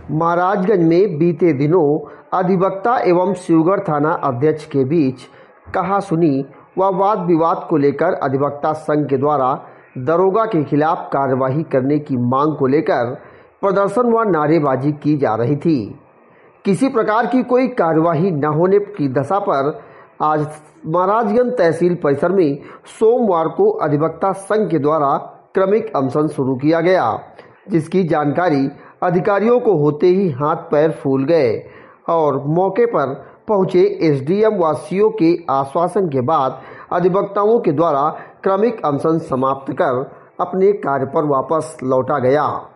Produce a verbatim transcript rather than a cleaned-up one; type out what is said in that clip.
महाराजगंज में बीते दिनों अधिवक्ता एवं शिवगढ़ थाना अध्यक्ष के बीच कहा सुनी व वाद विवाद को लेकर अधिवक्ता संघ के द्वारा दरोगा के खिलाफ कार्यवाही करने की मांग को लेकर प्रदर्शन व नारेबाजी की जा रही थी। किसी प्रकार की कोई कार्यवाही न होने की दशा पर आज महाराजगंज तहसील परिसर में सोमवार को अधिवक्ता संघ के द्वारा क्रमिक अनशन शुरू किया गया, जिसकी जानकारी अधिकारियों को होते ही हाथ पैर फूल गए और मौके पर पहुंचे एसडीएम व सीओ के आश्वासन के बाद अधिवक्ताओं के द्वारा क्रमिक अनशन समाप्त कर अपने कार्य पर वापस लौटा गया।